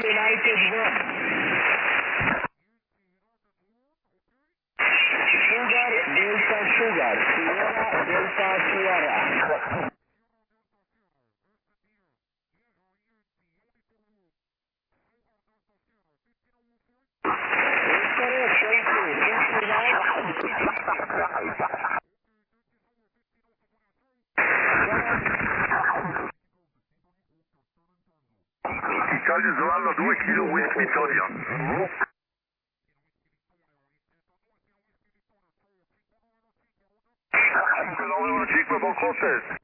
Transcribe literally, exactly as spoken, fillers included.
United one. Sugar Delta Sugar, Sierra Delta Sierra. Correct, thank you. sixty-nine. Italia Zolanda due kilo Whisky Victoria. cinque, buon contest.